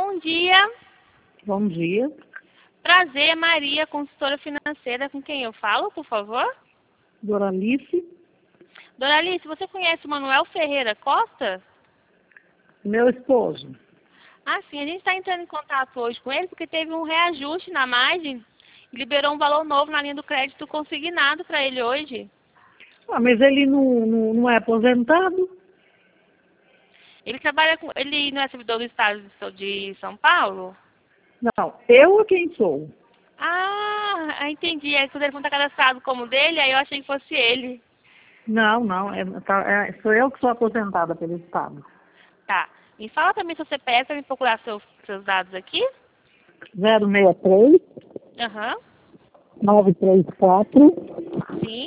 bom dia. Bom dia. Prazer, Maria, consultora financeira, com quem eu falo, por favor? Doralice. Doralice, você conhece o Manuel Ferreira Costa? Meu esposo. Ah, sim, a gente está entrando em contato hoje com ele porque teve um reajuste na margem e liberou um valor novo na linha do crédito consignado para ele hoje. Ah, mas ele não é aposentado? Ele trabalha com. Ele não é servidor do estado de São Paulo? Não, eu é quem sou. Ah, entendi. Aí o telefone está cadastrado como dele, aí eu achei que fosse ele. Não, sou eu que sou aposentada pelo Estado. Tá. Me fala também seu CPF para me procurar seus dados aqui. 063 Aham. 934 Sim.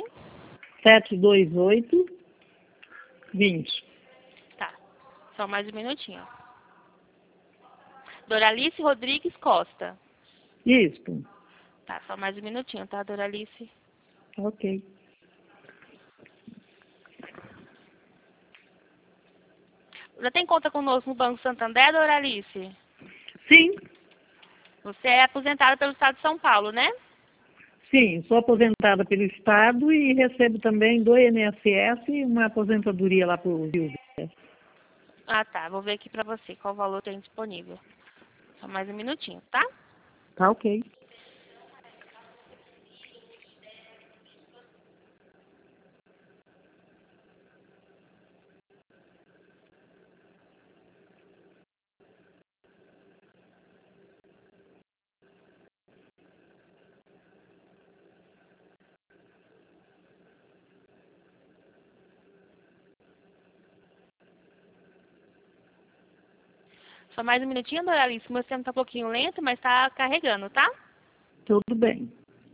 728 20. Tá. Só mais um minutinho. Doralice Rodrigues Costa. Isso. Tá, só mais um minutinho, tá, Doralice? Ok. Já tem conta conosco no Banco Santander, Doralice? Sim, Você é aposentada pelo Estado de São Paulo, né? sim, sou aposentada pelo Estado e recebo também do INSS uma aposentadoria lá por Rio. Ah, tá. Vou ver aqui pra você qual valor tem disponível. Só mais um minutinho, tá? Tá ok. Só mais um minutinho, Doralice. Meu sistema tá um pouquinho lento, mas tá carregando, tá? Tudo bem.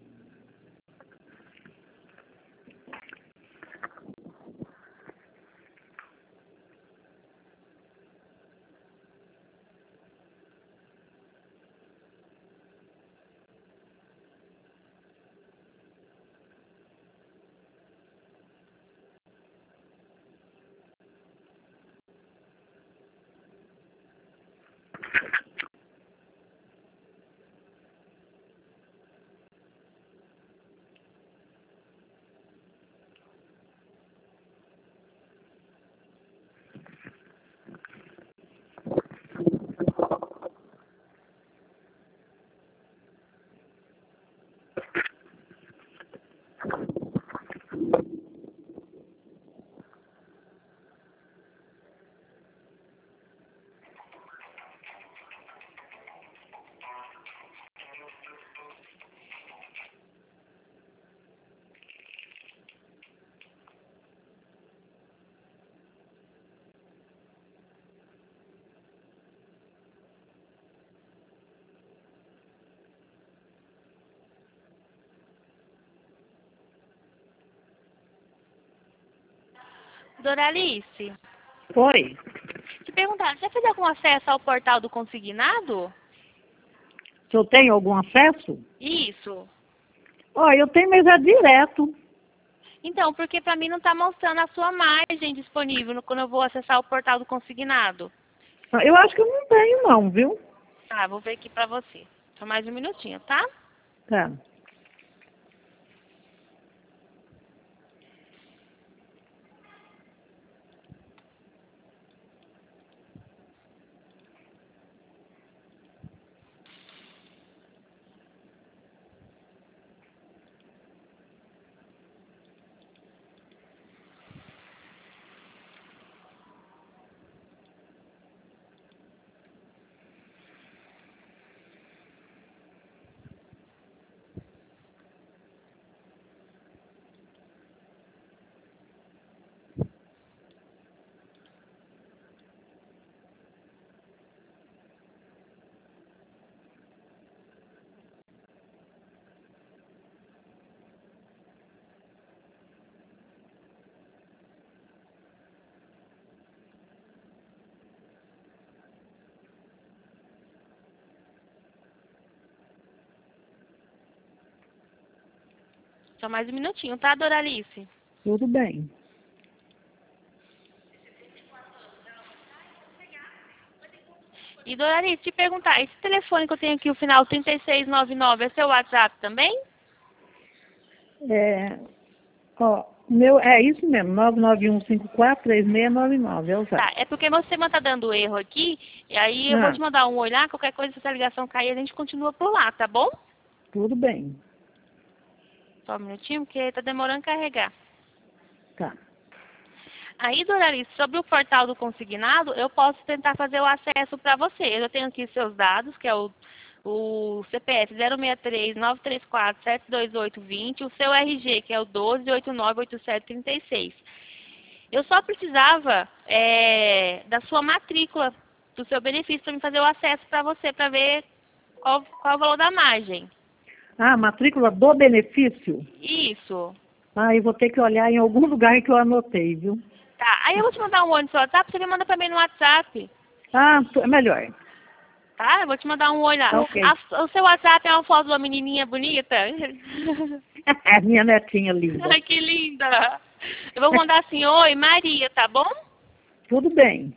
Doralice, Oi. te perguntar, você já fez algum acesso ao portal do consignado? Se eu tenho algum acesso? Isso. Ó, eu tenho, mas é direto. Então, porque pra mim não tá mostrando a sua margem disponível quando eu vou acessar o portal do consignado. Eu acho que eu não tenho não, viu? Tá, vou ver aqui pra você. Só mais um minutinho, tá? Tá. Só mais um minutinho, tá, Doralice? Tudo bem. E, Doralice, te perguntar, esse telefone que eu tenho aqui, o final 3699, é seu WhatsApp também? É isso mesmo, 991543699, é o Tá, zap. é porque meu sistema tá dando erro aqui, e aí eu vou te mandar um oi lá, qualquer coisa, se essa ligação cair, a gente continua por lá, tá bom? Tudo bem. Só um minutinho, porque tá demorando a carregar. Tá. Aí, Doralice, sobre o portal do consignado, eu posso tentar fazer o acesso para você. Eu já tenho aqui seus dados, que é o CPF 063-934-72820, o seu RG, que é o 12898736. Eu só precisava da sua matrícula, do seu benefício, para me fazer o acesso para você, para ver qual é o valor da margem. Ah, matrícula do benefício? Isso. Ah, eu vou ter que olhar em algum lugar que eu anotei, viu? Tá, aí eu vou te mandar um oi no seu WhatsApp, você me manda para mim no WhatsApp. Ah, é melhor. Tá, eu vou te mandar um oi lá. Ok. O seu WhatsApp é uma foto de uma menininha bonita? É minha netinha linda. Ai, que linda. Eu vou mandar assim, oi, Maria, tá bom? Tudo bem.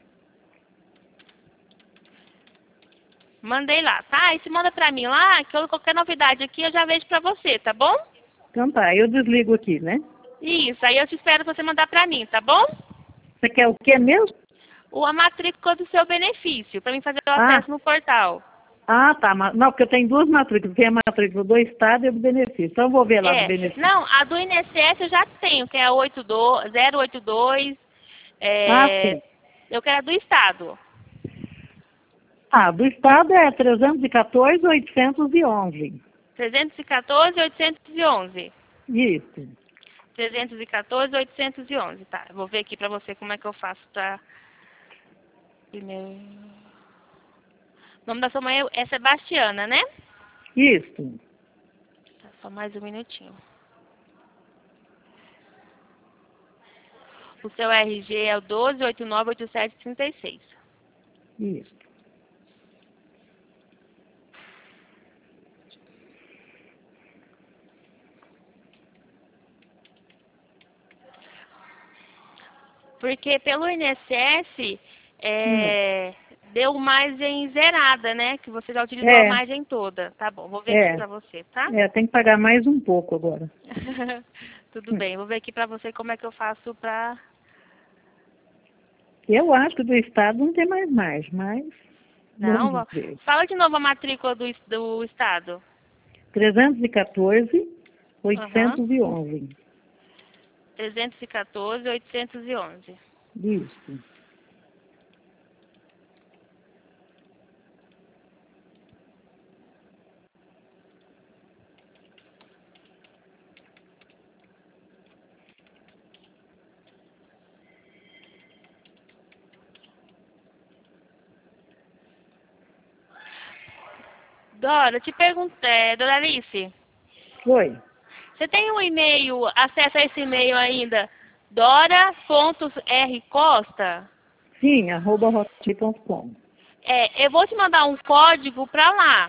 Mandei lá, tá? E se manda pra mim lá, que qualquer novidade aqui eu já vejo pra você, tá bom? Então tá, eu desligo aqui, né? Isso, aí eu te espero você mandar pra mim, tá bom? Você quer o quê mesmo? A matrícula do seu benefício, pra mim fazer o acesso no portal. Ah, tá. Não, porque eu tenho duas matrículas. Tem a matrícula do Estado e a do benefício. Então eu vou ver lá do benefício. Não, a do INSS eu já tenho, que é a 082. Sim. Eu quero a do Estado. Ah, do Estado é 314-811. 314-811. Isso. 314-811, tá. Eu vou ver aqui pra você como é que eu faço pra... Primeiro... O nome da sua mãe é Sebastiana, né? Isso. Tá, só mais um minutinho. O seu RG é o 12898736. Isso. Porque pelo INSS, deu margem zerada, né? Que você já utilizou a margem toda. Tá bom, vou ver aqui pra você, tá? Tem que pagar mais um pouco agora. Tudo bem, vou ver aqui pra você como é que eu faço pra... Eu acho que do Estado não tem mais margem, mas... Não, fala de novo a matrícula do Estado. 314-811. 314-811. Isso. Dora, te perguntei, Dora Alice. Oi. Você tem um e-mail, acesso a esse e-mail ainda? dora.rcosta? Sim, @hotmail.com. Eu vou te mandar um código pra lá.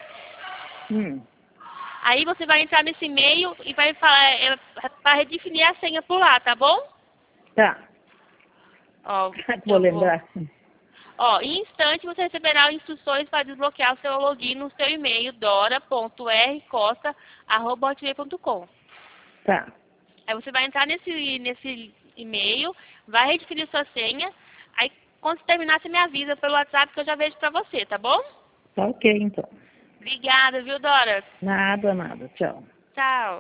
Aí você vai entrar nesse e-mail e vai falar para redefinir a senha por lá, tá bom? Tá. Ó, vou lembrar. Em instante você receberá instruções para desbloquear o seu login no seu e-mail dora.rcosta@hotmail.com. Tá. Aí você vai entrar nesse e-mail, vai redefinir sua senha, aí quando você terminar você me avisa pelo WhatsApp que eu já vejo pra você, tá bom? Tá ok, então. Obrigada, viu, Dora? Nada. Tchau. Tchau.